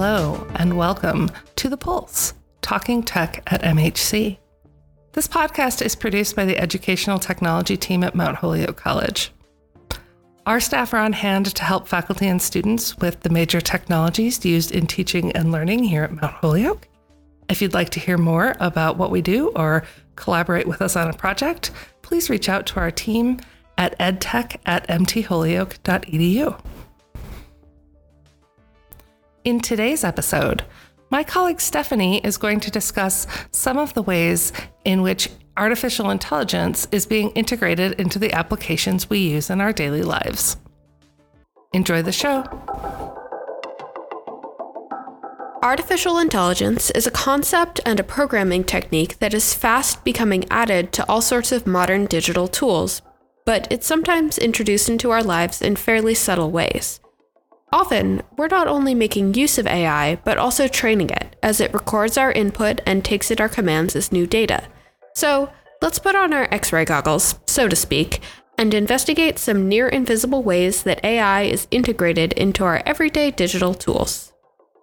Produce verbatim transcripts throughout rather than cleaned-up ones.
Hello, and welcome to The Pulse, Talking Tech at M H C. This podcast is produced by the Educational Technology team at Mount Holyoke College. Our staff are on hand to help faculty and students with the major technologies used in teaching and learning here at Mount Holyoke. If you'd like to hear more about what we do or collaborate with us on a project, please reach out to our team at edtech at m t holyoke dot e d u. In today's episode, my colleague Stephanie is going to discuss some of the ways in which artificial intelligence is being integrated into the applications we use in our daily lives. Enjoy the show. Artificial intelligence is a concept and a programming technique that is fast becoming added to all sorts of modern digital tools, but it's sometimes introduced into our lives in fairly subtle ways. Often, we're not only making use of A I, but also training it, as it records our input and takes in our commands as new data. So, let's put on our X-ray goggles, so to speak, and investigate some near-invisible ways that A I is integrated into our everyday digital tools.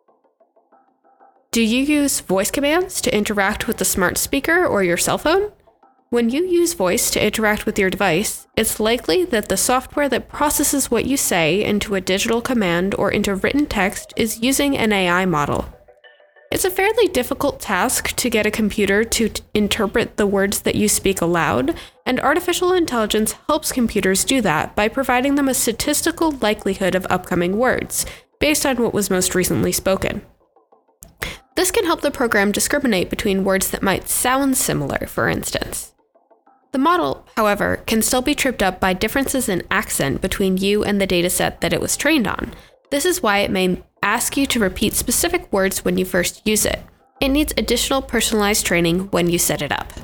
Do you use voice commands to interact with the smart speaker or your cell phone? When you use voice to interact with your device, it's likely that the software that processes what you say into a digital command or into written text is using an A I model. It's a fairly difficult task to get a computer to t- interpret the words that you speak aloud, and artificial intelligence helps computers do that by providing them a statistical likelihood of upcoming words, based on what was most recently spoken. This can help the program discriminate between words that might sound similar, for instance. The model, however, can still be tripped up by differences in accent between you and the dataset that it was trained on. This is why it may ask you to repeat specific words when you first use it. It needs additional personalized training when you set it up.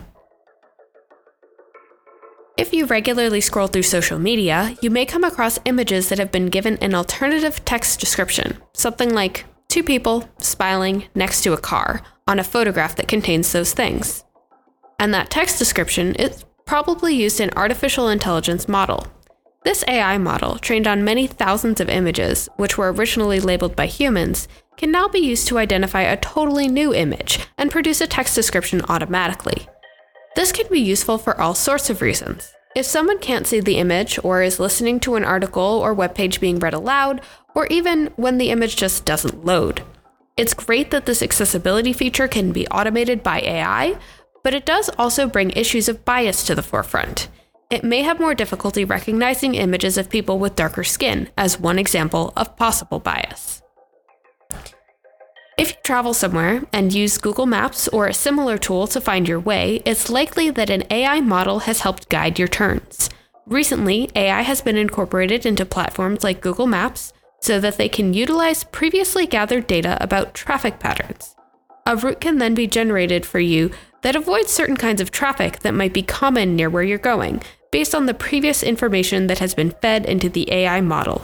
If you regularly scroll through social media, you may come across images that have been given an alternative text description, something like two people smiling next to a car on a photograph that contains those things. And that text description is probably used an artificial intelligence model. This A I model, trained on many thousands of images, which were originally labeled by humans, can now be used to identify a totally new image and produce a text description automatically. This can be useful for all sorts of reasons. If someone can't see the image or is listening to an article or webpage being read aloud, or even when the image just doesn't load. It's great that this accessibility feature can be automated by A I, but it does also bring issues of bias to the forefront. It may have more difficulty recognizing images of people with darker skin, as one example of possible bias. If you travel somewhere and use Google Maps or a similar tool to find your way, it's likely that an A I model has helped guide your turns. Recently, A I has been incorporated into platforms like Google Maps so that they can utilize previously gathered data about traffic patterns. A route can then be generated for you that avoids certain kinds of traffic that might be common near where you're going, based on the previous information that has been fed into the A I model.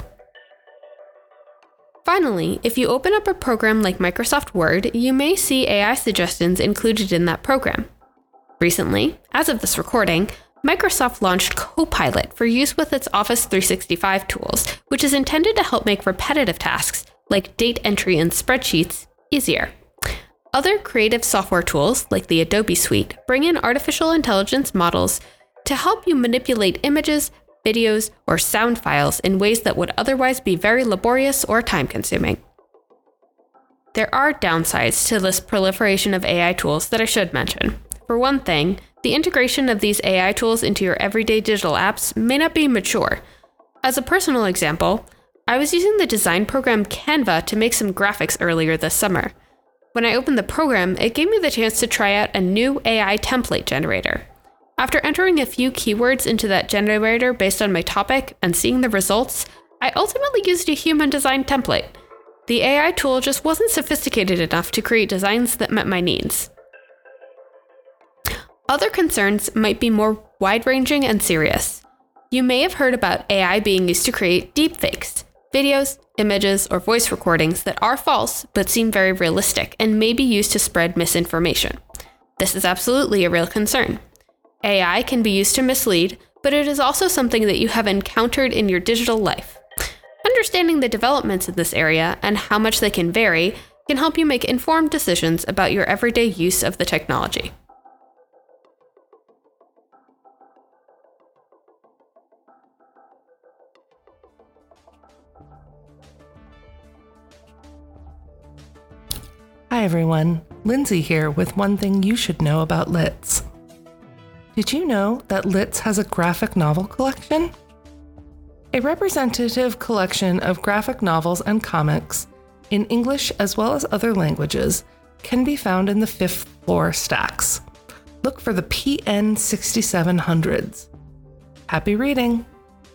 Finally, if you open up a program like Microsoft Word, you may see A I suggestions included in that program. Recently, as of this recording, Microsoft launched Copilot for use with its Office three sixty-five tools, which is intended to help make repetitive tasks, like date entry in spreadsheets, easier. Other creative software tools, like the Adobe Suite, bring in artificial intelligence models to help you manipulate images, videos, or sound files in ways that would otherwise be very laborious or time-consuming. There are downsides to this proliferation of A I tools that I should mention. For one thing, the integration of these A I tools into your everyday digital apps may not be mature. As a personal example, I was using the design program Canva to make some graphics earlier this summer. When I opened the program, it gave me the chance to try out a new A I template generator. After entering a few keywords into that generator based on my topic and seeing the results, I ultimately used a human-designed template. The A I tool just wasn't sophisticated enough to create designs that met my needs. Other concerns might be more wide-ranging and serious. You may have heard about A I being used to create deepfakes, videos, images, or voice recordings that are false but seem very realistic and may be used to spread misinformation. This is absolutely a real concern. A I can be used to mislead, but it is also something that you have encountered in your digital life. Understanding the developments in this area and how much they can vary can help you make informed decisions about your everyday use of the technology. Hi everyone, Lindsay here with one thing you should know about Litz. Did you know that Litz has a graphic novel collection? A representative collection of graphic novels and comics in English as well as other languages can be found in the fifth floor stacks. Look for the P N sixty-seven hundreds. Happy reading!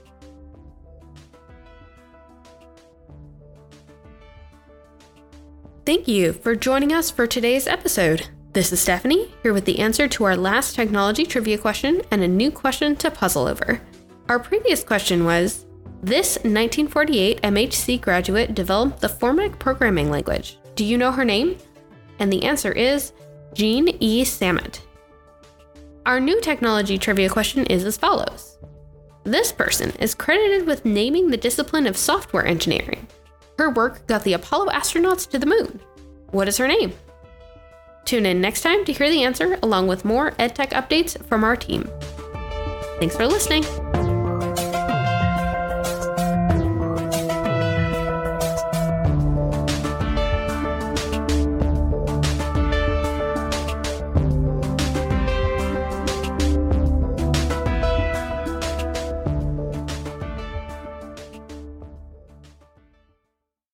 Thank you for joining us for today's episode. This is Stephanie, here with the answer to our last technology trivia question and a new question to puzzle over. Our previous question was, this nineteen forty-eight M H C graduate developed the Formic programming language. Do you know her name? And the answer is Jean E. Sammet. Our new technology trivia question is as follows. This person is credited with naming the discipline of software engineering. Her work got the Apollo astronauts to the moon. What is her name? Tune in next time to hear the answer along with more EdTech updates from our team. Thanks for listening.